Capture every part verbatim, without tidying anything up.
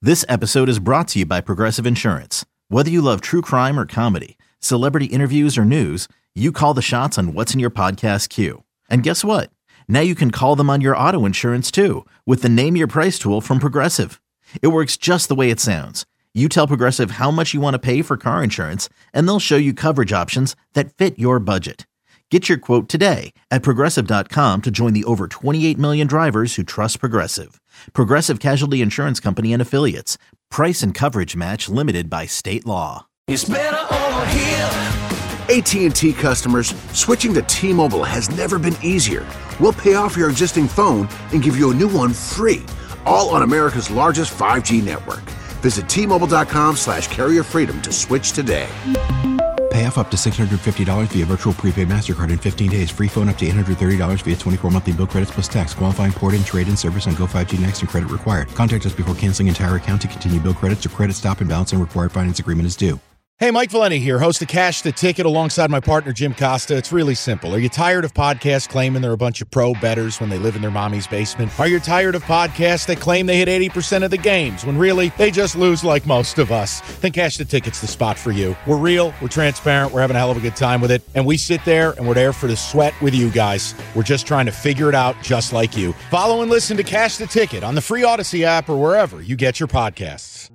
This episode is brought to you by Progressive Insurance. Whether you love true crime or comedy, celebrity interviews or news, you call the shots on what's in your podcast queue. And guess what? Now you can call them on your auto insurance too with the Name Your Price tool from Progressive. It works just the way it sounds. You tell Progressive how much you want to pay for car insurance, and they'll show you coverage options that fit your budget. Get your quote today at Progressive dot com to join the over twenty-eight million drivers who trust Progressive. Progressive Casualty Insurance Company and Affiliates. Price and coverage match limited by state law. It's better over here. A T and T customers, switching to T-Mobile has never been easier. We'll pay off your existing phone and give you a new one free, all on America's largest five G network. Visit T Mobile dot com slash carrier freedom to switch today. Pay off up to six hundred fifty dollars via virtual prepaid MasterCard in fifteen days. Free phone up to eight hundred thirty dollars via twenty-four monthly bill credits plus tax. Qualifying port-in, trade-in service on Go five G Next and credit required. Contact us before canceling entire account to continue bill credits or credit stop and balance and required finance agreement is due. Hey, Mike Valeni here, host of Cash the Ticket alongside my partner Jim Costa. It's really simple. Are you tired of podcasts claiming they're a bunch of pro bettors when they live in their mommy's basement? Are you tired of podcasts that claim they hit eighty percent of the games when really they just lose like most of us? Then Cash the Ticket's the spot for you. We're real, we're transparent, we're having a hell of a good time with it, and we sit there and we're there for the sweat with you guys. We're just trying to figure it out just like you. Follow and listen to Cash the Ticket on the free Odyssey app or wherever you get your podcasts.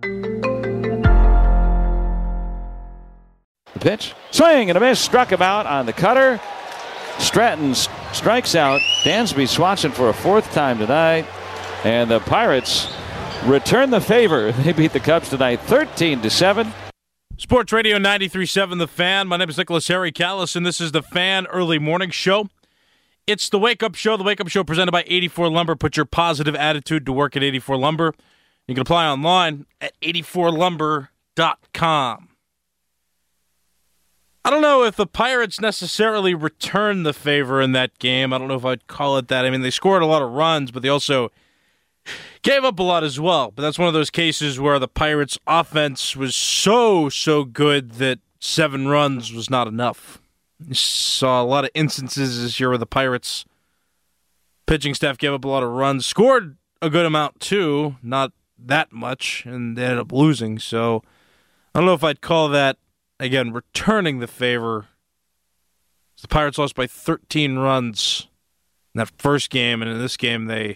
The pitch, swing and a miss, struck him out on the cutter. Stratton strikes out. Dansby swatching for a fourth time tonight. And the Pirates return the favor. They beat the Cubs tonight thirteen to seven. Sports Radio ninety-three point seven The Fan. My name is Nicholas Harry Callis, and this is the Fan Early Morning Show. It's the Wake Up Show. The Wake Up Show presented by eighty-four Lumber. Put your positive attitude to work at eighty-four Lumber. You can apply online at eighty-four lumber dot com. I don't know if the Pirates necessarily returned the favor in that game. I don't know if I'd call it that. I mean, they scored a lot of runs, but they also gave up a lot as well. But that's one of those cases where the Pirates' offense was so, so good that seven runs was not enough. You saw a lot of instances this year where the Pirates' pitching staff gave up a lot of runs, scored a good amount too, not that much, and they ended up losing. So I don't know if I'd call that, again, returning the favor. The Pirates lost by thirteen runs in that first game, and in this game they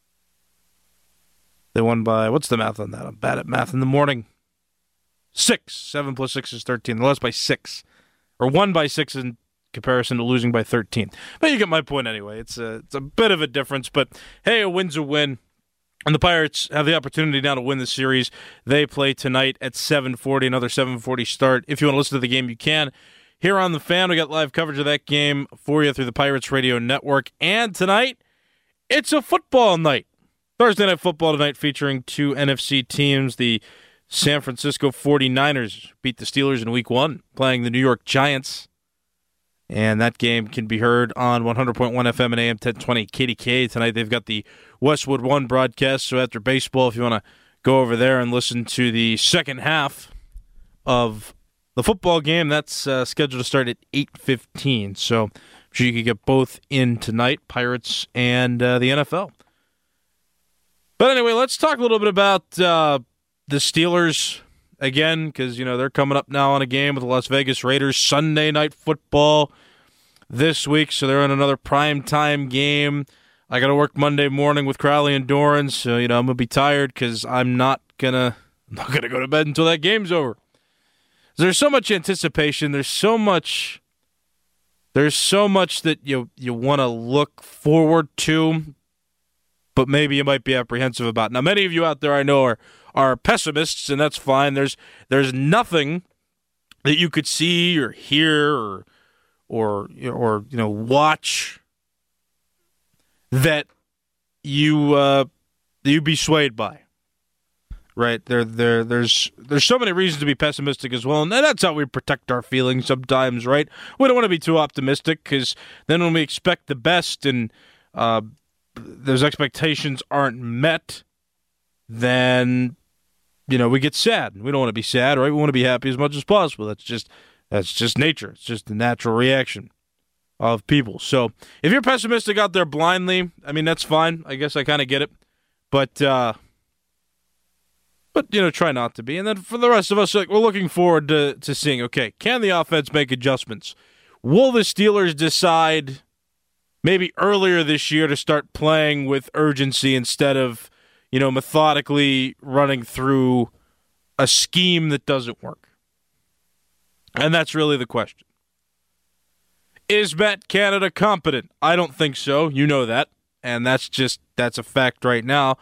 they won by, what's the math on that? I'm bad at math in the morning. Six. Seven plus six is thirteen. They lost by six. Or won by six in comparison to losing by thirteen. But you get my point anyway. It's a, it's a bit of a difference, but hey, a win's a win. And the Pirates have the opportunity now to win the series. They play tonight at seven forty, another seven forty start. If you want to listen to the game, you can. Here on The Fan, we got live coverage of that game for you through the Pirates Radio Network. And tonight, it's a football night. Thursday Night Football tonight featuring two N F C teams. The San Francisco forty-niners beat the Steelers in week one, playing the New York Giants. And that game can be heard on one hundred point one F M and A M ten twenty K D K. Tonight they've got the Westwood One broadcast. So after baseball, if you want to go over there and listen to the second half of the football game, that's uh, scheduled to start at eight fifteen. So I'm sure you can get both in tonight, Pirates and uh, the N F L. But anyway, let's talk a little bit about uh, the Steelers again, because, you know, they're coming up now on a game with the Las Vegas Raiders, Sunday Night Football this week, so they're in another primetime game. I got to work Monday morning with Crowley and Doran, so, you know, I'm going to be tired because I'm not going to I'm not gonna go to bed until that game's over. There's so much anticipation. There's so much There's so much that you you want to look forward to, but maybe you might be apprehensive about. Now, many of you out there I know are are pessimists, and that's fine. There's there's nothing that you could see or hear or or or you know watch that you uh, that you'd be swayed by. Right? There there there's there's so many reasons to be pessimistic as well, and that's how we protect our feelings sometimes, right? We don't want to be too optimistic because then when we expect the best and uh, those expectations aren't met, then you know we get sad. We don't want to be sad, right? We want to be happy as much as possible. That's just that's just nature. It's just the natural reaction of people. So if you're pessimistic out there blindly, I mean that's fine. I guess I kind of get it, but uh, But, you know, try not to be. And then for the rest of us, like, we're looking forward to, to seeing, okay, can the offense make adjustments? Will the Steelers decide maybe earlier this year to start playing with urgency instead of, you know, methodically running through a scheme that doesn't work? And that's really the question. Is Matt Canada competent? I don't think so. You know that. And that's just, that's a fact right now.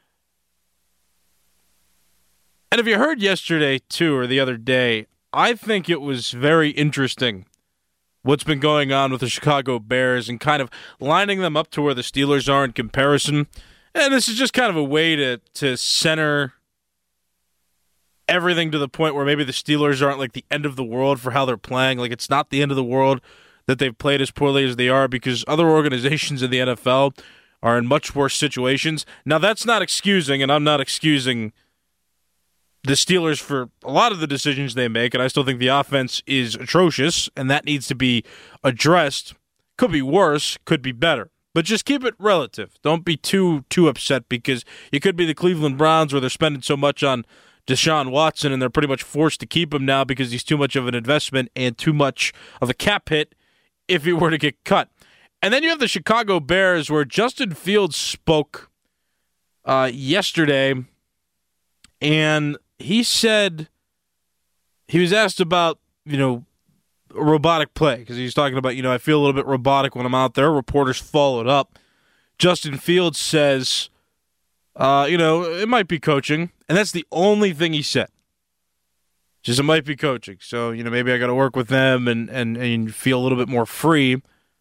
And if you heard yesterday, too, or the other day, I think it was very interesting what's been going on with the Chicago Bears and kind of lining them up to where the Steelers are in comparison. And this is just kind of a way to, to center everything to the point where maybe the Steelers aren't like the end of the world for how they're playing. Like, it's not the end of the world that they've played as poorly as they are, because other organizations in the N F L are in much worse situations. Now, that's not excusing, and I'm not excusing the Steelers for a lot of the decisions they make, and I still think the offense is atrocious, and that needs to be addressed. Could be worse, could be better. But just keep it relative. Don't be too too upset, because you could be the Cleveland Browns, where they're spending so much on Deshaun Watson, and they're pretty much forced to keep him now because he's too much of an investment and too much of a cap hit if he were to get cut. And then you have the Chicago Bears, where Justin Fields spoke uh, yesterday, and he said, he was asked about, you know, robotic play, because he's talking about, you know, I feel a little bit robotic when I'm out there. Reporters followed up. Justin Fields says, uh, you know, it might be coaching, and that's the only thing he said. Just it might be coaching. So, you know, maybe I got to work with them and, and, and feel a little bit more free.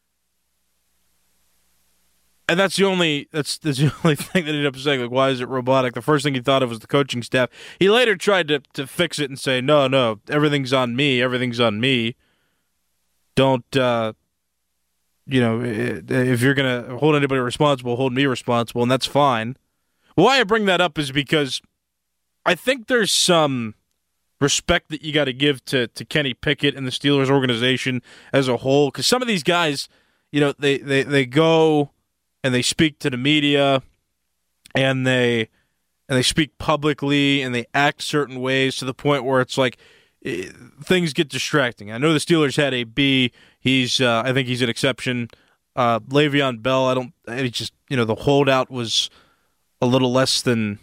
And that's the only that's, that's the only thing that he ended up saying. Like, why is it robotic? The first thing he thought of was the coaching staff. He later tried to, to fix it and say, no, no, everything's on me. Everything's on me. Don't, uh, you know, if you're going to hold anybody responsible, hold me responsible, and that's fine. Why I bring that up is because I think there's some respect that you got to give to, to Kenny Pickett and the Steelers organization as a whole. Because some of these guys, you know, they, they, they go and they speak to the media, and they and they speak publicly, and they act certain ways to the point where it's like it, things get distracting. I know the Steelers had a B. He's, uh, I think he's an exception. Uh, Le'Veon Bell, I don't. He just, you know, the holdout was a little less than.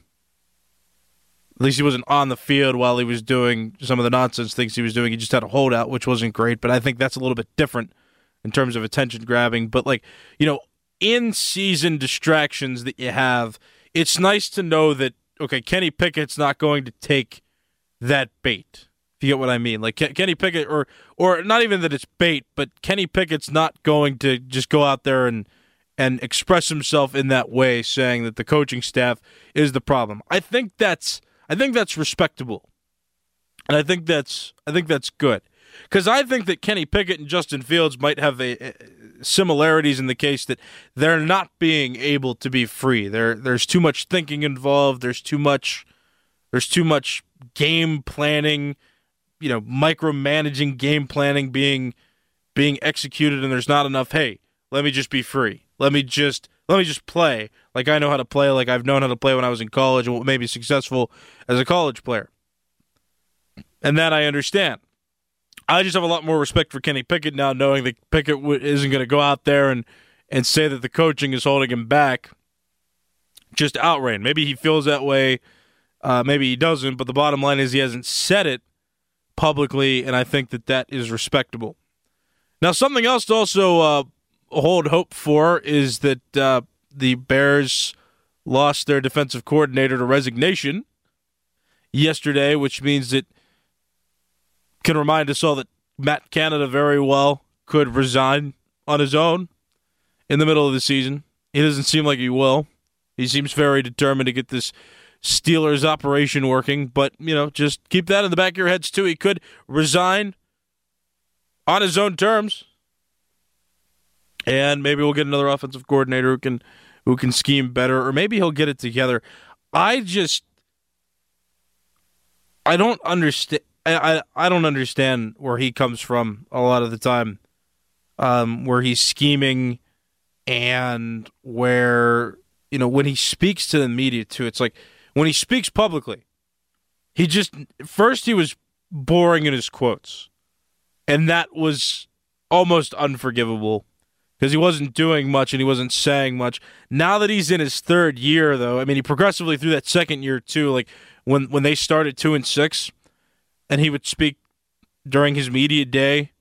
At least he wasn't on the field while he was doing some of the nonsense things he was doing. He just had a holdout, which wasn't great. But I think that's a little bit different in terms of attention grabbing. But, like, you know, in-season distractions that you have, it's nice to know that, okay, Kenny Pickett's not going to take that bait. If you get what I mean. Like, Kenny Pickett, or or not even that it's bait, but Kenny Pickett's not going to just go out there and and express himself in that way, saying that the coaching staff is the problem. I think that's I think that's respectable, and I think that's I think that's good, because I think that Kenny Pickett and Justin Fields might have a, a similarities in the case that they're not being able to be free. There, there's too much thinking involved. There's too much. There's too much game planning, you know, micromanaging game planning being being executed, and there's not enough. Hey, let me just be free. Let me just let me just play like I know how to play, like I've known how to play when I was in college and maybe successful as a college player. And that I understand. I just have a lot more respect for Kenny Pickett now, knowing that Pickett isn't going to go out there and, and say that the coaching is holding him back just outright. Maybe he feels that way. Uh, maybe he doesn't. But the bottom line is he hasn't said it publicly, and I think that that is respectable. Now, something else to also uh, hold hope for is that uh, the Bears lost their defensive coordinator to resignation yesterday, which means that can remind us all that Matt Canada very well could resign on his own in the middle of the season. He doesn't seem like he will. He seems very determined to get this Steelers operation working, but, you know, just keep that in the back of your heads, too. He could resign on his own terms, and maybe we'll get another offensive coordinator who can who can scheme better, or maybe he'll get it together. I just, I don't understand. I, I, I don't understand where he comes from a lot of the time, um, where he's scheming and where, you know, when he speaks to the media, too, it's like when he speaks publicly, he just, first he was boring in his quotes, and that was almost unforgivable because he wasn't doing much and he wasn't saying much. Now that he's in his third year, though, I mean, he progressively through that second year, too, like when, when they started two and six, and he would speak during his media day,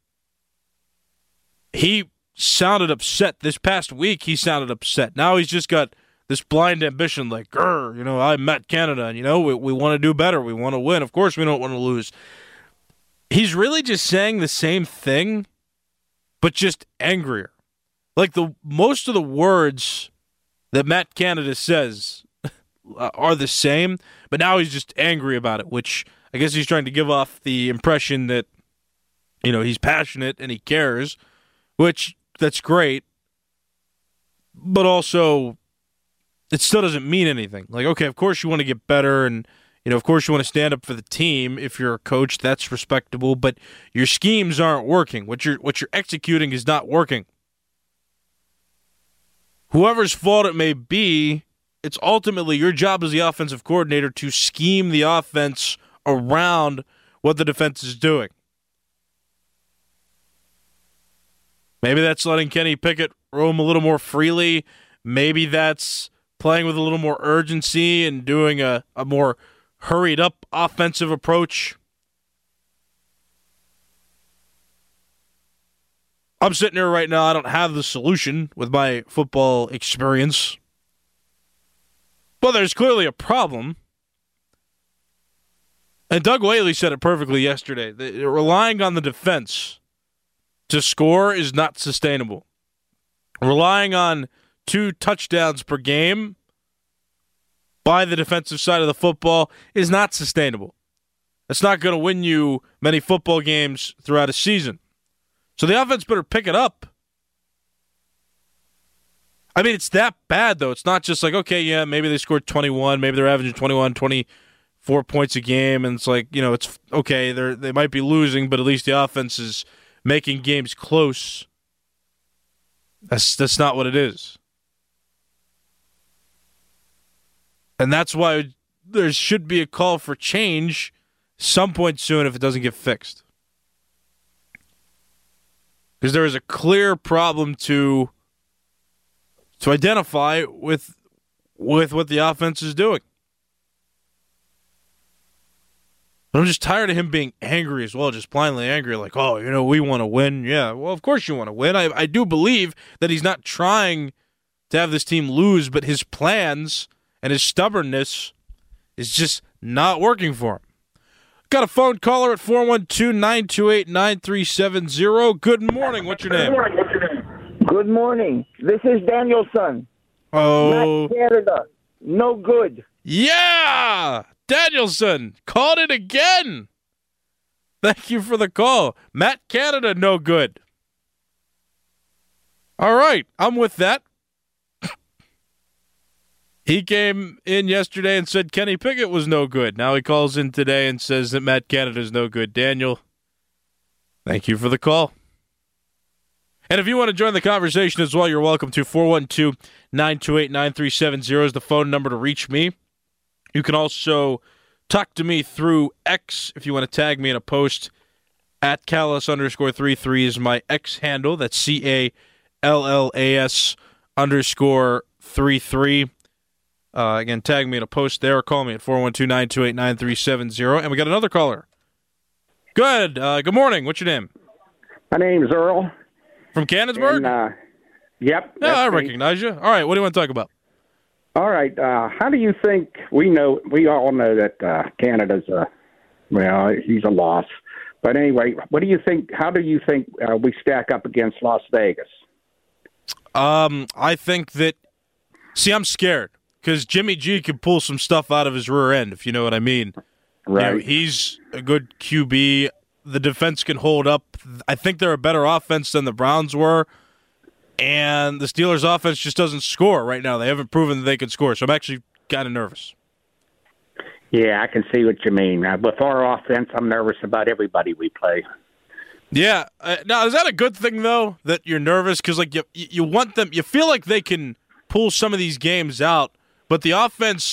he sounded upset. This past week, he sounded upset. Now he's just got this blind ambition, like, grr, you know, I'm Matt Canada, and, you know, we, we want to do better. We want to win. Of course we don't want to lose. He's really just saying the same thing, but just angrier. Like, the most of the words that Matt Canada says are the same, but now he's just angry about it, which I guess he's trying to give off the impression that, you know, he's passionate and he cares, which that's great, but also it still doesn't mean anything. Like, okay, of course you want to get better, and, you know, of course you want to stand up for the team. If you're a coach, that's respectable, but your schemes aren't working. What you're what you're executing is not working. Whoever's fault it may be, it's ultimately your job as the offensive coordinator to scheme the offense around what the defense is doing. Maybe that's letting Kenny Pickett roam a little more freely. Maybe that's playing with a little more urgency and doing a, a more hurried-up offensive approach. I'm sitting here right now. I don't have the solution with my football experience. But there's clearly a problem. And Doug Whaley said it perfectly yesterday. That relying on the defense to score is not sustainable. Relying on two touchdowns per game by the defensive side of the football is not sustainable. It's not going to win you many football games throughout a season. So the offense better pick it up. I mean, it's that bad, though. It's not just like, okay, yeah, maybe they scored twenty-one, maybe they're averaging twenty-one, twenty-four points a game, and it's like, you know, it's okay, they they might be losing, but at least the offense is making games close. That's that's not what it is. And that's why there should be a call for change some point soon if it doesn't get fixed. Because there is a clear problem to to identify with with what the offense is doing. But I'm just tired of him being angry as well, just blindly angry, like, oh, you know, we want to win. Yeah, well, of course you want to win. I, I do believe that he's not trying to have this team lose, but his plans and his stubbornness is just not working for him. Got a phone caller at four one two, nine two eight, nine three seven zero. Good morning. What's your name? Good morning. This is Danielson. Oh. Matt Canada. No good. Yeah! Danielson called it again. Thank you for the call. Matt Canada, no good. All right. I'm with that. He came in yesterday and said Kenny Pickett was no good. Now he calls in today and says that Matt Canada is no good. Daniel, thank you for the call. And if you want to join the conversation as well, you're welcome to. four one two, nine two eight, nine three seven zero is the phone number to reach me. You can also talk to me through X if you want to tag me in a post. At Callas underscore three three is my X handle. That's C A L L A S underscore three three. Uh, again, tag me in a post there or call me at four one two, nine two eight, nine three seven zero. And we got another caller. Good. Uh, good morning. What's your name? My name's Earl. From Canonsburg? And, uh, yep. Yeah, I me. recognize you. All right, what do you want to talk about? All right. Uh, how do you think we know? We all know that uh, Canada's a well, he's a loss. But anyway, what do you think? How do you think uh, we stack up against Las Vegas? Um, I think that. See, I'm scared because Jimmy G can pull some stuff out of his rear end, if you know what I mean. Right. You know, he's a good Q B. The defense can hold up. I think they're a better offense than the Browns were. And the Steelers' offense just doesn't score right now. They haven't proven that they can score. So I'm actually kind of nervous. Yeah, I can see what you mean. Uh, with our offense, I'm nervous about everybody we play. Yeah. Uh, now, is that a good thing, though, that you're nervous? Because like you, you want them – you feel like they can pull some of these games out, but the offense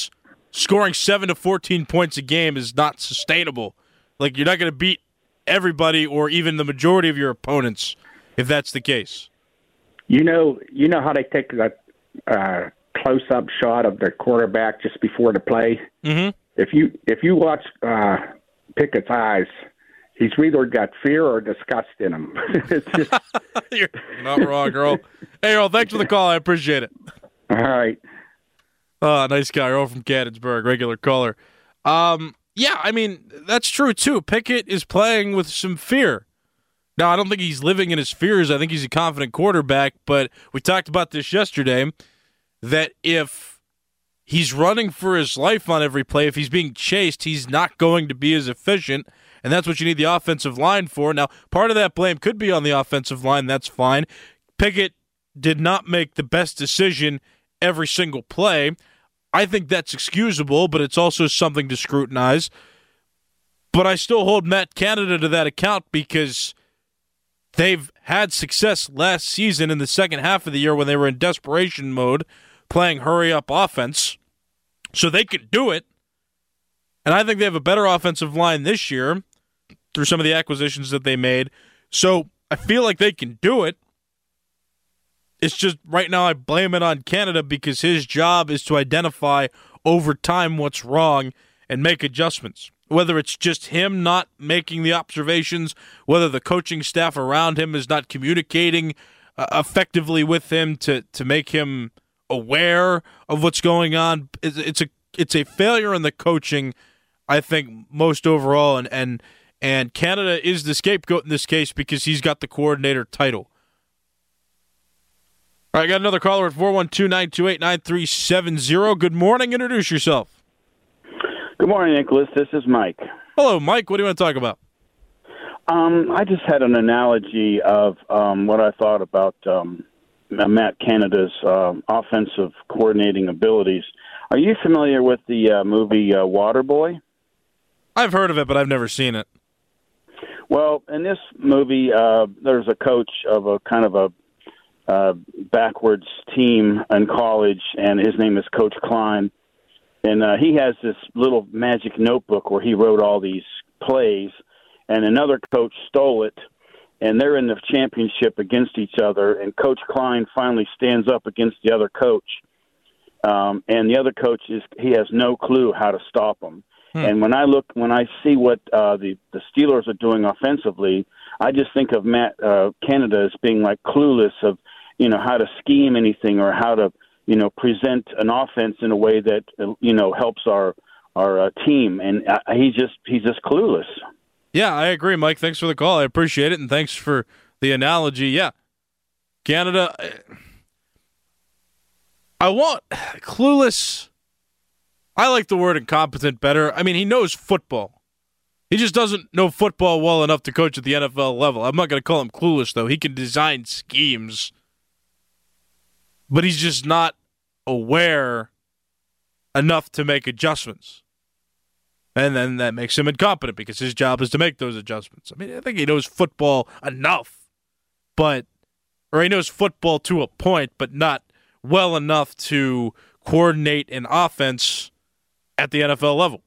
scoring seven to fourteen points a game is not sustainable. Like, you're not going to beat everybody or even the majority of your opponents if that's the case. You know, you know how they take a uh, close-up shot of their quarterback just before the play. Mm-hmm. If you if you watch uh, Pickett's eyes, he's either got fear or disgust in him. It's just... You're not wrong, Earl. Hey, Earl, thanks for the call. I appreciate it. All right. Oh, nice guy. Earl from Cannonsburg, regular caller. Um, yeah, I mean, that's true, too. Pickett is playing with some fear. Now, I don't think he's living in his fears. I think he's a confident quarterback, but we talked about this yesterday, that if he's running for his life on every play, if he's being chased, he's not going to be as efficient, and that's what you need the offensive line for. Now, part of that blame could be on the offensive line. That's fine. Pickett did not make the best decision every single play. I think that's excusable, but it's also something to scrutinize. But I still hold Matt Canada to that account because they've had success last season in the second half of the year when they were in desperation mode, playing hurry-up offense. So they can do it. And I think they have a better offensive line this year through some of the acquisitions that they made. So I feel like they can do it. It's just right now I blame it on Canada because his job is to identify over time what's wrong and make adjustments. Whether it's just him not making the observations, whether the coaching staff around him is not communicating uh, effectively with him to, to make him aware of what's going on. It's, it's a it's a failure in the coaching, I think, most overall, and and and Canada is the scapegoat in this case because he's got the coordinator title. All right, I got another caller at four one two, nine two eight, nine three seven zero. Good morning. Introduce yourself. Good morning, Nicholas. This is Mike. Hello, Mike. What do you want to talk about? Um, I just had an analogy of um, what I thought about um, Matt Canada's uh, offensive coordinating abilities. Are you familiar with the uh, movie uh, Waterboy? I've heard of it, but I've never seen it. Well, in this movie, uh, there's a coach of a kind of a uh, backwards team in college, and his name is Coach Klein. And uh, he has this little magic notebook where he wrote all these plays, and another coach stole it, and they're in the championship against each other, and Coach Klein finally stands up against the other coach, um, and the other coach, is he has no clue how to stop him. Hmm. And when I look, when I see what uh, the, the Steelers are doing offensively, I just think of Matt uh, Canada as being like clueless of, you know, how to scheme anything or how to, you know, present an offense in a way that, you know, helps our our uh, team, and uh, he's just he's just clueless. Yeah, I agree, Mike. Thanks for the call. I appreciate it, and thanks for the analogy. Yeah, Canada. I want clueless. I like the word incompetent better. I mean, he knows football. He just doesn't know football well enough to coach at the N F L level. I'm not going to call him clueless, though. He can design schemes, but he's just not aware enough to make adjustments. And then that makes him incompetent because his job is to make those adjustments. I mean, I think he knows football enough, but or he knows football to a point, but not well enough to coordinate an offense at the N F L level.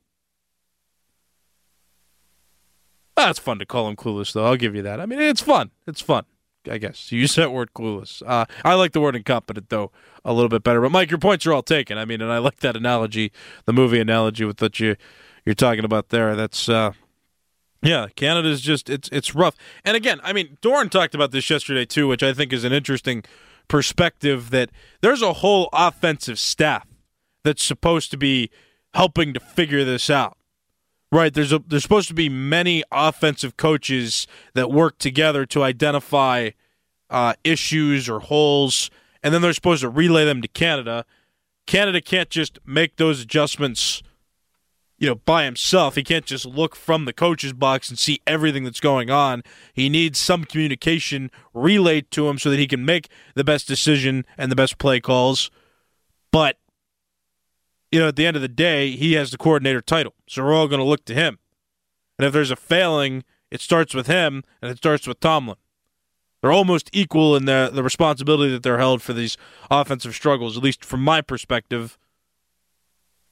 That's fun to call him clueless, though. I'll give you that. I mean, it's fun. It's fun. I guess. You use that word clueless. Uh, I like the word incompetent, though, a little bit better. But, Mike, your points are all taken. I mean, and I like that analogy, the movie analogy with that you, you're talking about there. That's, uh, yeah, Canada's just, it's it's rough. And, again, I mean, Doran talked about this yesterday, too, which I think is an interesting perspective, that there's a whole offensive staff that's supposed to be helping to figure this out. Right, there's a there's supposed to be many offensive coaches that work together to identify uh, issues or holes, and then they're supposed to relay them to Canada. Canada can't just make those adjustments, you know, by himself. He can't just look from the coach's box and see everything that's going on. He needs some communication relayed to him so that he can make the best decision and the best play calls. But you know, at the end of the day, he has the coordinator title, so we're all going to look to him. And if there's a failing, it starts with him, and it starts with Tomlin. They're almost equal in the, the responsibility that they're held for these offensive struggles, at least from my perspective.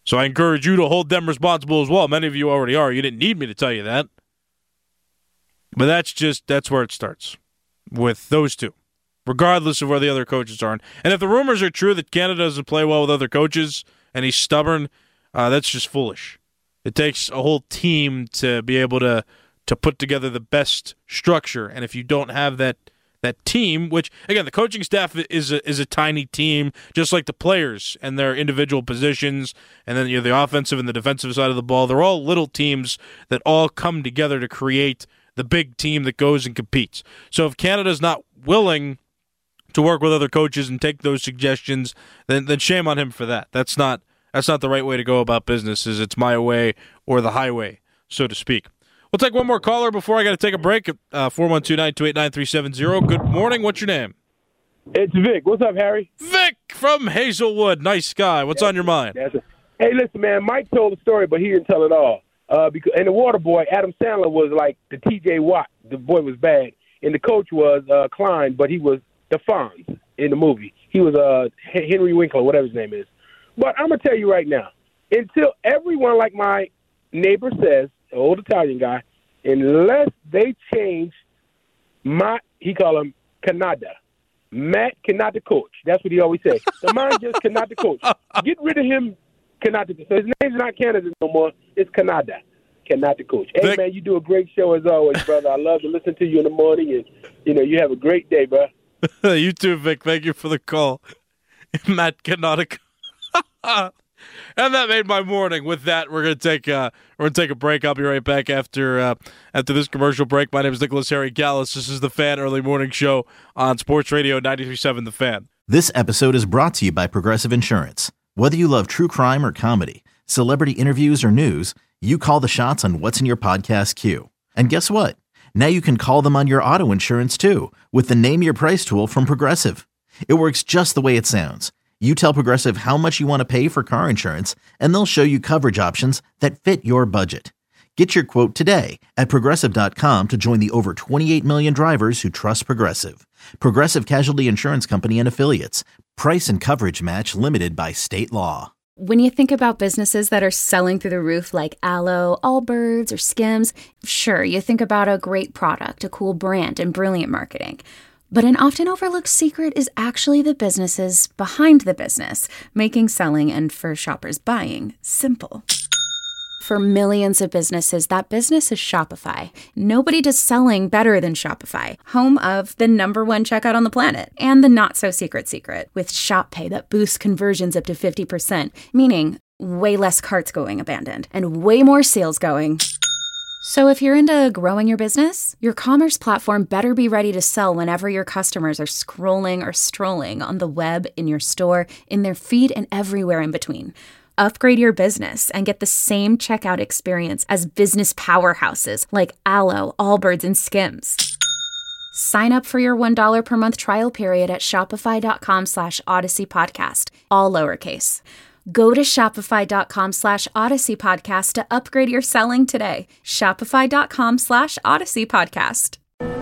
So I encourage you to hold them responsible as well. Many of you already are. You didn't need me to tell you that. But that's just, that's where it starts with those two, regardless of where the other coaches are. And if the rumors are true that Canada doesn't play well with other coaches and he's stubborn, uh, that's just foolish. It takes a whole team to be able to to put together the best structure. And if you don't have that that team, which, again, the coaching staff is a, is a tiny team, just like the players and their individual positions, and then you know, the offensive and the defensive side of the ball, they're all little teams that all come together to create the big team that goes and competes. So if Canada's not willing to work with other coaches and take those suggestions, then then shame on him for that. That's not that's not the right way to go about business. Is it's my way or the highway, so to speak. We'll take one more caller before I got to take a break. Uh, four one two, nine two eight, nine three seven zero. Good morning. What's your name? It's Vic. What's up, Harry? Vic from Hazelwood. Nice guy. What's That's on your mind? That's it. Hey, listen, man. Mike told the story, but he didn't tell it all. Uh, because and the water boy, Adam Sandler, was like the T J Watt. The boy was bad, and the coach was uh, Klein, but he was the Fonz in the movie. He was uh, Henry Winkler, whatever his name is. But I'm gonna tell you right now, until everyone, like my neighbor says, the old Italian guy, unless they change my, he call him Canada, Matt Canada coach. That's what he always says. The mind just Canada coach. Get rid of him, Canada. So his name's not Canada no more. It's Canada, Canada coach. Hey, Vic, man, you do a great show as always, brother. I love to listen to you in the morning, and you know you have a great day, bro. You too, Vic. Thank you for the call, Matt Canada. And that made my morning. With that, we're gonna take uh, we're gonna take a break. I'll be right back after uh, after this commercial break. My name is Nicholas Harry Gallis. This is the Fan Early Morning Show on Sports Radio ninety-three point seven The Fan. This episode is brought to you by Progressive Insurance. Whether you love true crime or comedy, celebrity interviews or news, you call the shots on what's in your podcast queue. And guess what? Now you can call them on your auto insurance too with the Name Your Price tool from Progressive. It works just the way it sounds. You tell Progressive how much you want to pay for car insurance, and they'll show you coverage options that fit your budget. Get your quote today at Progressive dot com to join the over twenty-eight million drivers who trust Progressive. Progressive Casualty Insurance Company and Affiliates. Price and coverage match limited by state law. When you think about businesses that are selling through the roof like Aloe, Allbirds, or Skims, sure, you think about a great product, a cool brand, and brilliant marketing. But an often overlooked secret is actually the businesses behind the business, making selling and for shoppers buying simple. For millions of businesses, that business is Shopify. Nobody does selling better than Shopify, home of the number one checkout on the planet and the not-so-secret secret with Shop Pay that boosts conversions up to fifty percent, meaning way less carts going abandoned and way more sales going. So if you're into growing your business, your commerce platform better be ready to sell whenever your customers are scrolling or strolling on the web, in your store, in their feed, and everywhere in between. Upgrade your business and get the same checkout experience as business powerhouses like Aloe, Allbirds, and Skims. Sign up for your one dollar per month trial period at shopify.com slash Odyssey Podcast, all lowercase. Go to shopify.com slash Odyssey Podcast to upgrade your selling today. Shopify.com slash Odyssey Podcast.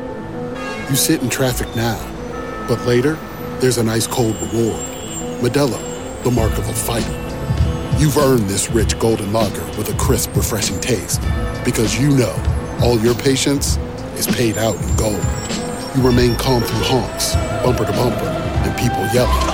You sit in traffic now, but later, there's an ice cold reward. Modelo, the mark of a fighter. You've earned this rich golden lager with a crisp, refreshing taste. Because you know, all your patience is paid out in gold. You remain calm through honks, bumper to bumper, and people yelling.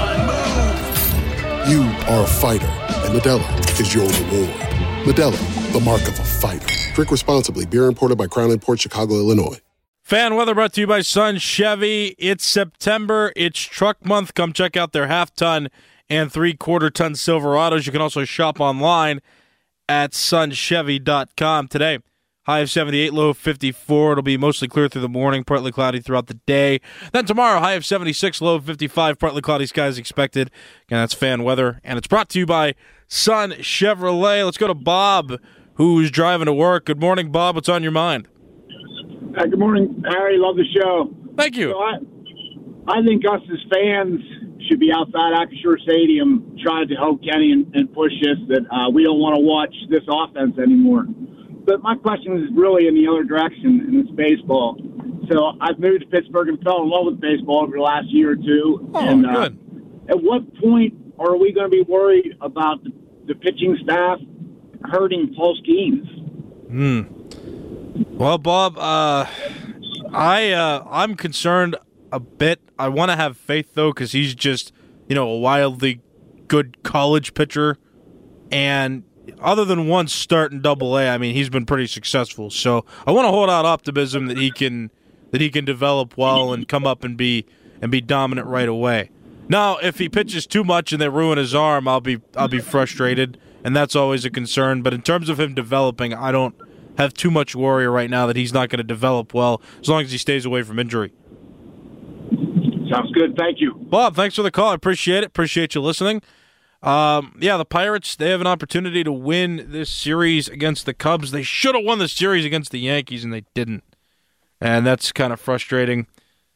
You are a fighter, and Modelo is your reward. Modelo, the mark of a fighter. Drink responsibly. Beer imported by Crown Imports, Chicago, Illinois. Fan weather brought to you by Sun Chevy. It's September. It's truck month. Come check out their half-ton and three-quarter ton Silverados. You can also shop online at sun chevy dot com today. High of seventy-eight, low of fifty-four. It'll be mostly clear through the morning, partly cloudy throughout the day. Then tomorrow, high of seventy-six, low of fifty-five, partly cloudy skies expected. Again, that's fan weather, and it's brought to you by Sun Chevrolet. Let's go to Bob, who's driving to work. Good morning, Bob. What's on your mind? Uh, good morning, Harry. Love the show. Thank you. So I, I think us as fans should be outside Acrisure Stadium trying to help Kenny and, and push this, that uh, we don't want to watch this offense anymore. But my question is really in the other direction, and it's baseball. So I've moved to Pittsburgh and fell in love with baseball over the last year or two. Oh, and, good. Uh, at what point are we going to be worried about the the pitching staff hurting Paul Skeens? Hmm. Well, Bob, uh, I uh, I'm concerned a bit. I want to have faith though, because he's just you know a wildly good college pitcher, and other than one start in Double A, I mean he's been pretty successful. So I want to hold out optimism that he can that he can develop well and come up and be and be dominant right away. Now, if he pitches too much and they ruin his arm, I'll be I'll be frustrated, and that's always a concern. But in terms of him developing, I don't have too much worry right now that he's not going to develop well as long as he stays away from injury. Sounds good. Thank you. Bob, thanks for the call. I appreciate it. Appreciate you listening. Um, yeah, the Pirates, they have an opportunity to win this series against the Cubs. They should have won the series against the Yankees, and they didn't. And that's kind of frustrating.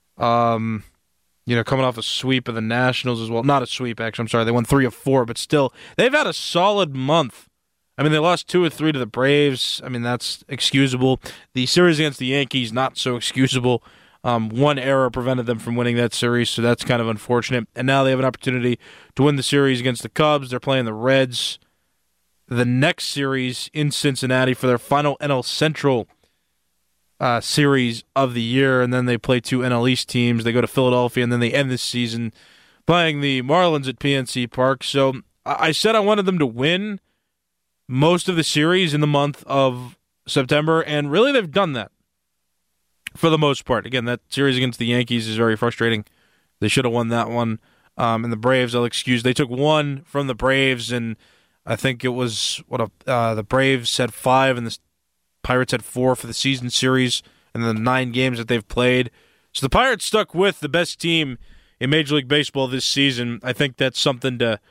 Um, you know, coming off a sweep of the Nationals as well. Not a sweep, actually. I'm sorry. They won three of four, but still, they've had a solid month. I mean, they lost two or three to the Braves. I mean, that's excusable. The series against the Yankees, not so excusable. Um, one error prevented them from winning that series, so that's kind of unfortunate. And now they have an opportunity to win the series against the Cubs. They're playing the Reds the next series in Cincinnati for their final N L Central uh, series of the year, and then they play two N L East teams. They go to Philadelphia, and then they end this season playing the Marlins at P N C Park. So I said I wanted them to win most of the series in the month of September, and really they've done that for the most part. Again, that series against the Yankees is very frustrating. They should have won that one. Um, and the Braves, I'll excuse, they took one from the Braves, and I think it was what a, uh, the Braves had five, and the Pirates had four for the season series, and the nine games that they've played. So the Pirates stuck with the best team in Major League Baseball this season. I think that's something to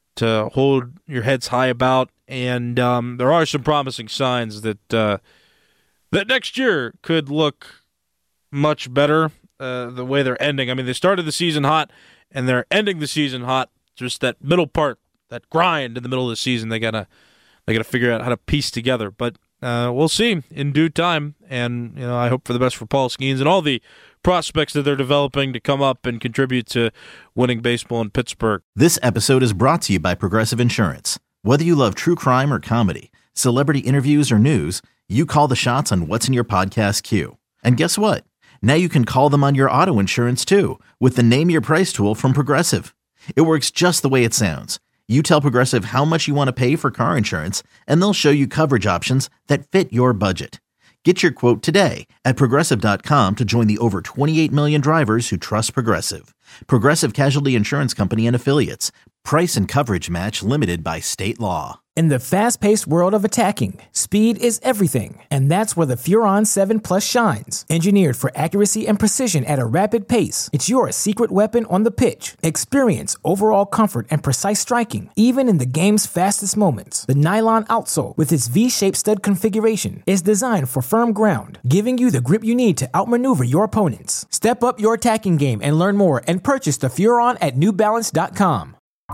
to hold your heads high about. And um, there are some promising signs that uh, that next year could look much better. Uh, the way they're ending. I mean, they started the season hot, and they're ending the season hot. Just that middle part, that grind in the middle of the season, they gotta they gotta figure out how to piece together. But uh, we'll see in due time. And you know, I hope for the best for Paul Skeens and all the prospects that they're developing to come up and contribute to winning baseball in Pittsburgh. This episode is brought to you by Progressive Insurance. Whether you love true crime or comedy, celebrity interviews or news, you call the shots on what's in your podcast queue. And guess what? Now you can call them on your auto insurance too with the Name Your Price tool from Progressive. It works just the way it sounds. You tell Progressive how much you want to pay for car insurance, and they'll show you coverage options that fit your budget. Get your quote today at Progressive dot com to join the over twenty-eight million drivers who trust Progressive. Progressive Casualty Insurance Company and Affiliates. Price and coverage match limited by state law. In the fast-paced world of attacking, speed is everything, and that's where the Furon seven Plus shines. Engineered for accuracy and precision at a rapid pace, it's your secret weapon on the pitch. Experience overall comfort and precise striking, even in the game's fastest moments. The nylon outsole, with its V-shaped stud configuration, is designed for firm ground, giving you the grip you need to outmaneuver your opponents. Step up your attacking game and learn more and purchase the Furon at New Balance dot com.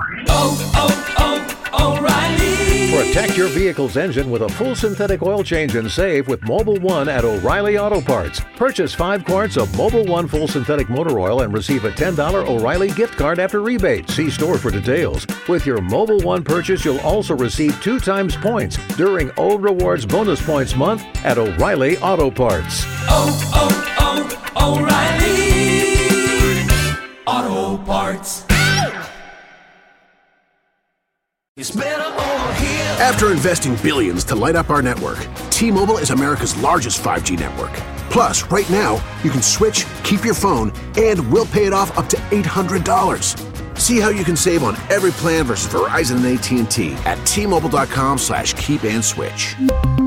Oh, oh, oh, O'Reilly. Protect your vehicle's engine with a full synthetic oil change and save with Mobil one at O'Reilly Auto Parts. Purchase five quarts of Mobil one full synthetic motor oil and receive a ten dollars O'Reilly gift card after rebate. See store for details. With your Mobil one purchase, you'll also receive two times points during O Rewards Bonus Points Month at O'Reilly Auto Parts. Oh, oh, oh, O'Reilly Auto Parts. It's better over here. After investing billions to light up our network, T-Mobile is America's largest five G network. Plus, right now, you can switch, keep your phone, and we'll pay it off up to eight hundred dollars. See how you can save on every plan versus Verizon and A T and T at T-Mobile.com slash keep and switch.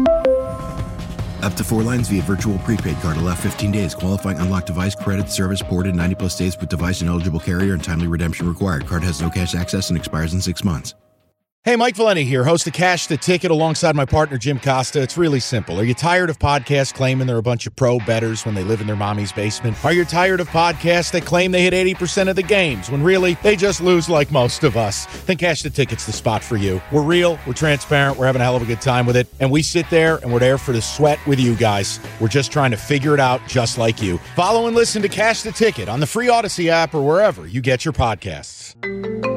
Up to four lines via virtual prepaid card. Allow fifteen days. Qualifying unlocked device credit service ported ninety plus days with device and eligible carrier and timely redemption required. Card has no cash access and expires in six months. Hey, Mike Valenti here, host of Cash the Ticket alongside my partner, Jim Costa. It's really simple. Are you tired of podcasts claiming they're a bunch of pro bettors when they live in their mommy's basement? Are you tired of podcasts that claim they hit eighty percent of the games when really they just lose like most of us? Then Cash the Ticket's the spot for you. We're real, we're transparent, we're having a hell of a good time with it, and we sit there and we're there for the sweat with you guys. We're just trying to figure it out just like you. Follow and listen to Cash the Ticket on the free Odyssey app or wherever you get your podcasts.